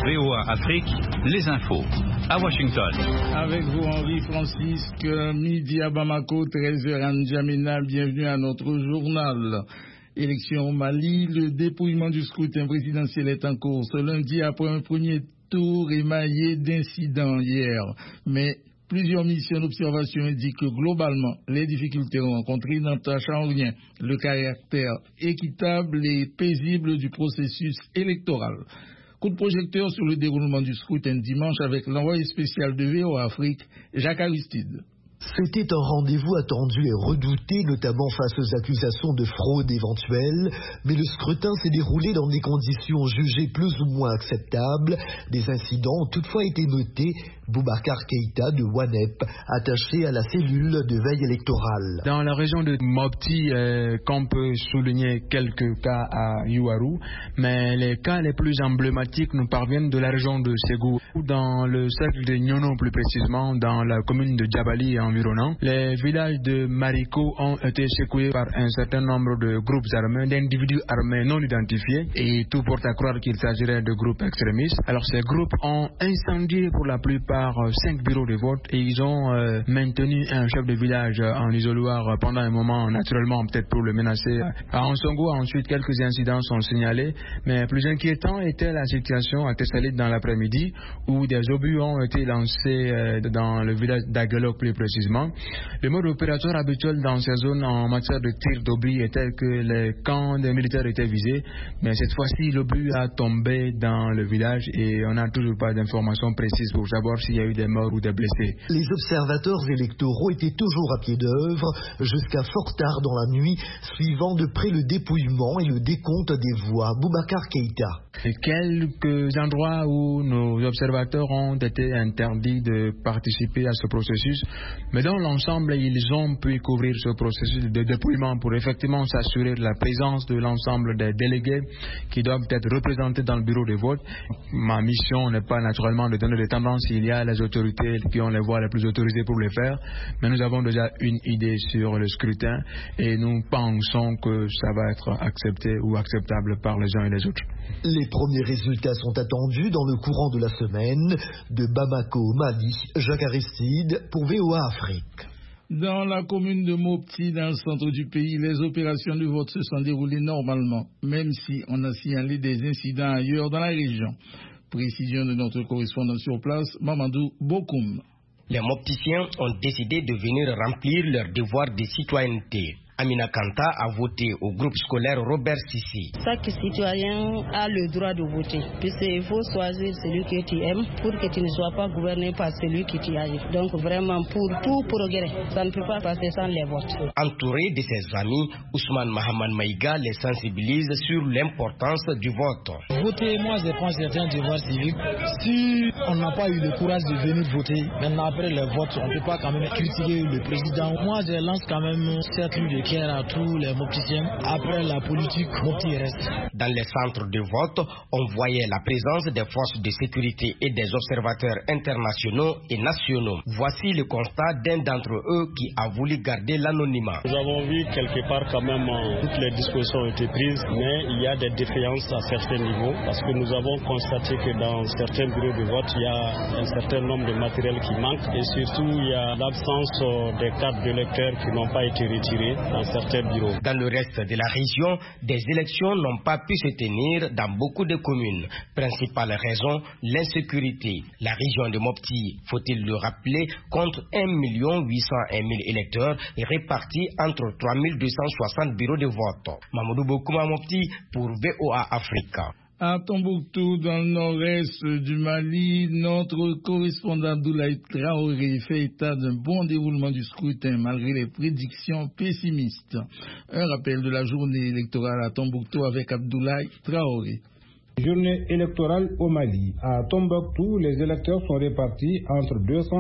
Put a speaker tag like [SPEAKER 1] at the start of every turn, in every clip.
[SPEAKER 1] VOA Afrique, les infos. À Washington.
[SPEAKER 2] Avec vous, Henri Francisque, midi à Bamako, 13h à N'Djamena. Bienvenue à notre journal. Élection au Mali, le dépouillement du scrutin présidentiel est en cours ce lundi après un premier tour émaillé d'incidents hier. Mais plusieurs missions d'observation indiquent que globalement, les difficultés rencontrées n'entachent en rien le caractère équitable et paisible du processus électoral. Coup de projecteur sur le déroulement du scrutin dimanche avec l'envoyé spécial de VOA Afrique, Jacques Aristide.
[SPEAKER 3] C'était un rendez-vous attendu et redouté, notamment face aux accusations de fraude éventuelle, mais le scrutin s'est déroulé dans des conditions jugées plus ou moins acceptables. Des incidents ont toutefois été notés. Boubacar Keïta de WANEP, attaché à la cellule de veille électorale.
[SPEAKER 4] Dans la région de Mopti, qu'on peut souligner quelques cas à Yuaru, mais les cas les plus emblématiques nous parviennent de la région de Ségou. Dans le cercle de Nyono, plus précisément, dans la commune de Djabali et environnant, les villages de Mariko ont été secoués par un certain nombre de groupes armés, d'individus armés non identifiés, et tout porte à croire qu'il s'agirait de groupes extrémistes. Alors ces groupes ont incendié pour la plupart 5 bureaux de vote et ils ont maintenu un chef de village en isoloir pendant un moment, naturellement peut-être pour le menacer. À Ansongo, ensuite, quelques incidents sont signalés, mais plus inquiétant était la situation à Tessalit dans l'après-midi où des obus ont été lancés dans le village d'Aguelok plus précisément. Le mode opératoire habituel dans ces zones en matière de tir d'obus était que les camps des militaires étaient visés, mais cette fois-ci l'obus a tombé dans le village et on n'a toujours pas d'informations précises pour savoir s'il y a eu des morts ou des blessés.
[SPEAKER 3] Les observateurs électoraux étaient toujours à pied d'œuvre jusqu'à fort tard dans la nuit, suivant de près le dépouillement et le décompte des voix. Boubacar Keïta.
[SPEAKER 4] Et quelques endroits où nos observateurs ont été interdits de participer à ce processus, mais dans l'ensemble, ils ont pu couvrir ce processus de dépouillement pour effectivement s'assurer de la présence de l'ensemble des délégués qui doivent être représentés dans le bureau de vote. Ma mission n'est pas naturellement de donner des tendances. Il y a les autorités qui ont les voix les plus autorisées pour le faire, mais nous avons déjà une idée sur le scrutin et nous pensons que ça va être accepté ou acceptable par les uns et les autres.
[SPEAKER 3] Les premiers résultats sont attendus dans le courant de la semaine. De Bamako au Mali, Jacques Aristide pour VOA Afrique.
[SPEAKER 2] Dans la commune de Mopti, dans le centre du pays, les opérations de vote se sont déroulées normalement, même si on a signalé des incidents ailleurs dans la région. Précision de notre correspondant sur place, Mamadou Bokoum.
[SPEAKER 5] Les Mopticiens ont décidé de venir remplir leur devoir de citoyenneté. Amina Kanta a voté au groupe scolaire Robert Sissi.
[SPEAKER 6] Chaque citoyen a le droit de voter, puisqu'il faut choisir celui que tu aimes pour que tu ne sois pas gouverné par celui qui t'y arrive. Donc vraiment pour tout progrès, ça ne peut pas passer sans les votes.
[SPEAKER 5] Entouré de ses amis, Ousmane Mahaman Maïga les sensibilise sur l'importance du vote.
[SPEAKER 7] Voter, moi je pense que c'est un devoir civique. Si on n'a pas eu le courage de venir voter, maintenant après le vote, on ne peut pas quand même critiquer le président. Moi je lance quand même cette rue de à tous les Mopticiens. Après la politique, Mopti reste.
[SPEAKER 5] Dans les centres de vote, on voyait la présence des forces de sécurité et des observateurs internationaux et nationaux. Voici le constat d'un d'entre eux qui a voulu garder l'anonymat.
[SPEAKER 8] Nous avons vu quelque part quand même toutes les dispositions ont été prises, mais il y a des défaillances à certains niveaux parce que nous avons constaté que dans certains bureaux de vote, il y a un certain nombre de matériels qui manquent et surtout il y a l'absence des cartes d'électeurs qui n'ont pas été retirées dans certains bureaux.
[SPEAKER 5] Dans le reste de la région, des élections n'ont pas pu se tenir dans beaucoup de communes. Principale raison, l'insécurité. La région de Mopti, faut-il le rappeler, compte 1 801 000 électeurs et répartis entre 3 260 bureaux de vote. Mamadou Bokouma Mopti pour VOA Africa.
[SPEAKER 2] À Tombouctou, dans le nord-est du Mali, notre correspondant Abdoulaye Traoré fait état d'un bon déroulement du scrutin malgré les prédictions pessimistes. Un rappel de la journée électorale à Tombouctou avec Abdoulaye Traoré.
[SPEAKER 9] Journée électorale au Mali. À Tombouctou, les électeurs sont répartis entre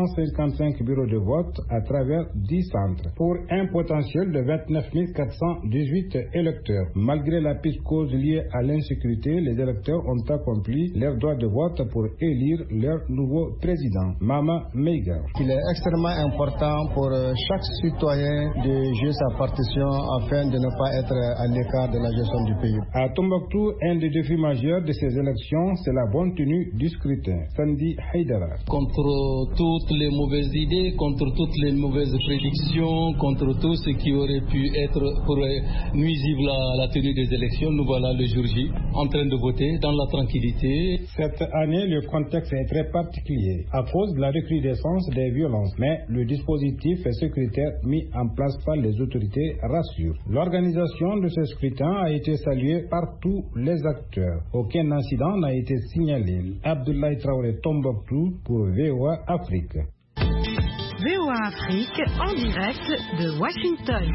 [SPEAKER 9] 255 bureaux de vote à travers 10 centres pour un potentiel de 29 418 électeurs. Malgré la psychose liée à l'insécurité, les électeurs ont accompli leur droit de vote pour élire leur nouveau président, Mama Meiga.
[SPEAKER 10] Il est extrêmement important pour chaque citoyen de jouer sa partition afin de ne pas être à l'écart de la gestion du pays.
[SPEAKER 9] À Tombouctou, un des défis majeurs critère de ces élections, c'est la bonne tenue du scrutin. Sandy Haidara.
[SPEAKER 11] Contre toutes les mauvaises idées, contre toutes les mauvaises prédictions, contre tout ce qui aurait pu être nuisible à la tenue des élections, nous voilà le jour J en train de voter dans la tranquillité.
[SPEAKER 9] Cette année, le contexte est très particulier à cause de la recrudescence des violences, mais le dispositif et sécuritaire mis en place par les autorités rassure. L'organisation de ce scrutin a été saluée par tous les acteurs. Aucun incident n'a été signalé. Abdoulaye Traoré, Tombouctou pour VOA Afrique.
[SPEAKER 12] VOA Afrique en direct de Washington.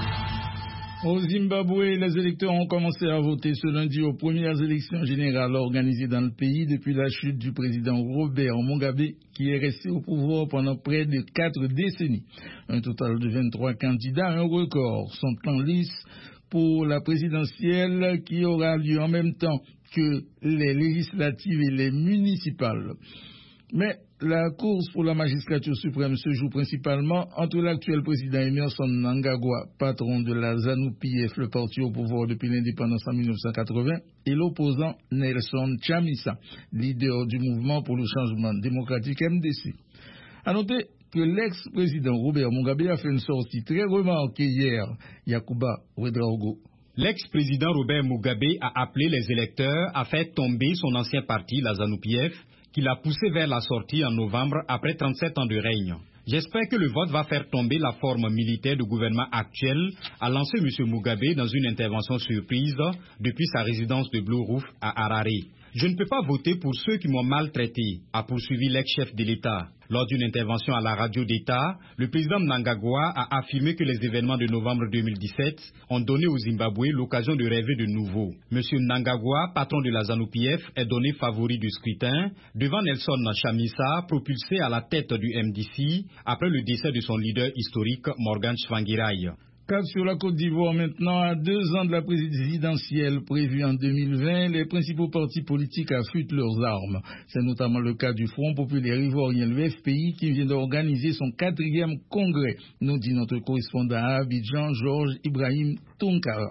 [SPEAKER 2] Au Zimbabwe, les électeurs ont commencé à voter ce lundi aux premières élections générales organisées dans le pays depuis la chute du président Robert Mugabe, qui est resté au pouvoir pendant près de 4 décennies. Un total de 23 candidats, un record, sont en lice pour la présidentielle qui aura lieu en même temps que les législatives et les municipales. Mais la course pour la magistrature suprême se joue principalement entre l'actuel président Emmerson Mnangagwa, patron de la ZANU-PF, le parti au pouvoir depuis l'indépendance en 1980, et l'opposant Nelson Chamisa, leader du mouvement pour le changement démocratique MDC. À noter que l'ex-président Robert Mugabe a fait une sortie très remarquée hier. Yakuba Ouedraogo.
[SPEAKER 13] L'ex-président Robert Mugabe a appelé les électeurs à faire tomber son ancien parti, la ZANU-PF, qui l'a poussé vers la sortie en novembre après 37 ans de règne. J'espère que le vote va faire tomber la forme militaire du gouvernement actuel, a lancé M. Mugabe dans une intervention surprise depuis sa résidence de Blue Roof à Harare. Je ne peux pas voter pour ceux qui m'ont maltraité, a poursuivi l'ex-chef de l'État. Lors d'une intervention à la radio d'État, le président Mnangagwa a affirmé que les événements de novembre 2017 ont donné au Zimbabwe l'occasion de rêver de nouveau. M. Mnangagwa, patron de la ZANU-PF, est donné favori du scrutin devant Nelson Chamisa, propulsé à la tête du MDC après le décès de son leader historique Morgan Tsvangirai.
[SPEAKER 2] Cap sur la Côte d'Ivoire maintenant, à 2 ans de la présidentielle prévue en 2020, les principaux partis politiques affûtent leurs armes. C'est notamment le cas du Front populaire ivoirien, le FPI, qui vient d'organiser son 4e congrès, nous dit notre correspondant à Abidjan, Georges Ibrahim Tounkara.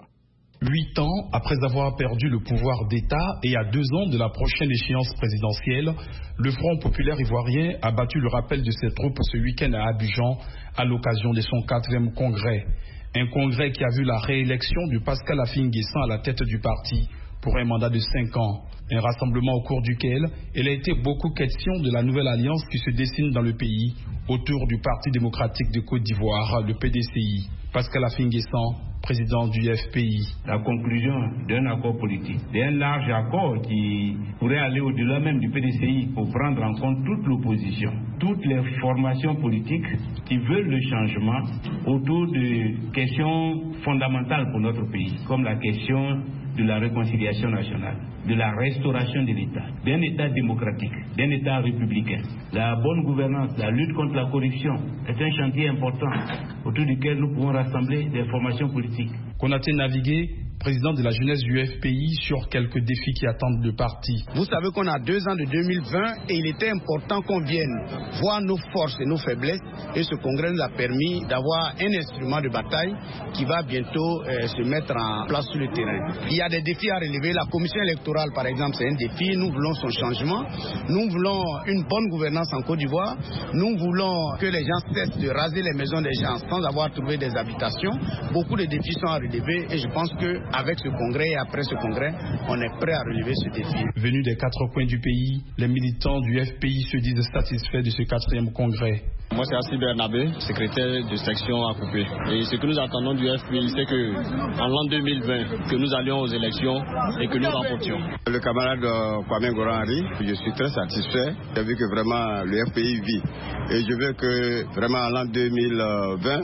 [SPEAKER 14] 8 ans après avoir perdu le pouvoir d'État et à 2 ans de la prochaine échéance présidentielle, le Front populaire ivoirien a battu le rappel de ses troupes ce week-end à Abidjan à l'occasion de son 4e congrès. Un congrès qui a vu la réélection de Pascal Affi-N'Guessan à la tête du parti pour un mandat de 5 ans. Un rassemblement au cours duquel il a été beaucoup question de la nouvelle alliance qui se dessine dans le pays autour du Parti démocratique de Côte d'Ivoire, le PDCI. Pascal Affi-N'Guessan, président du FPI.
[SPEAKER 15] La conclusion d'un accord politique, d'un large accord qui pourrait aller au-delà même du PDCI pour prendre en compte toute l'opposition, toutes les formations politiques qui veulent le changement autour de questions fondamentales pour notre pays, comme la question de la réconciliation nationale, de la restauration de l'État, d'un État démocratique, d'un État républicain. La bonne gouvernance, la lutte contre la corruption est un chantier important autour duquel nous pouvons rassembler des formations politiques.
[SPEAKER 14] Konaté Navigué, président de la jeunesse du FPI, sur quelques défis qui attendent le parti.
[SPEAKER 16] Vous savez qu'on a 2 ans de 2020 et il était important qu'on vienne voir nos forces et nos faiblesses, et ce congrès nous a permis d'avoir un instrument de bataille qui va bientôt se mettre en place sur le terrain. Il y a des défis à relever. La commission électorale, par exemple, c'est un défi. Nous voulons son changement. Nous voulons une bonne gouvernance en Côte d'Ivoire. Nous voulons que les gens cessent de raser les maisons des gens sans avoir trouvé des habitations. Beaucoup de défis sont à relever et je pense qu'avec ce congrès et après ce congrès, on est prêt à relever ce défi.
[SPEAKER 14] Venus des 4 coins du pays, les militants du FPI se disent satisfaits de ce 4e congrès.
[SPEAKER 17] Moi, c'est Assi Bernabé, secrétaire de section à Coupé. Et ce que nous attendons du FPI, c'est qu'en l'an 2020, que nous allions aux élections et que nous remportions.
[SPEAKER 18] Le camarade Kwame Goran-Henri, je suis très satisfait. J'ai vu que vraiment le FPI vit. Et je veux que vraiment en l'an 2020,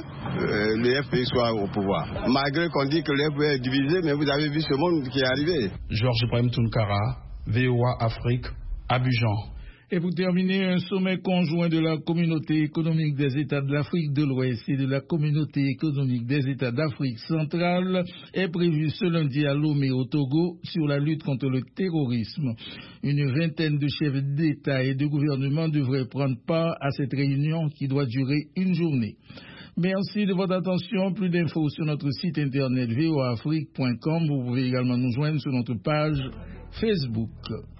[SPEAKER 18] le FPI soit au pouvoir. Malgré qu'on dit que le FPI est divisé, mais vous avez vu ce monde qui est arrivé.
[SPEAKER 14] Georges Ibrahim Tounkara, VOA Afrique, Abidjan.
[SPEAKER 2] Et pour terminer, un sommet conjoint de la Communauté économique des États de l'Afrique de l'Ouest et de la Communauté économique des États d'Afrique centrale est prévu ce lundi à Lomé au Togo sur la lutte contre le terrorisme. Une vingtaine de chefs d'État et de gouvernement devraient prendre part à cette réunion qui doit durer une journée. Merci de votre attention. Plus d'infos sur notre site internet voafrique.com. Vous pouvez également nous joindre sur notre page Facebook.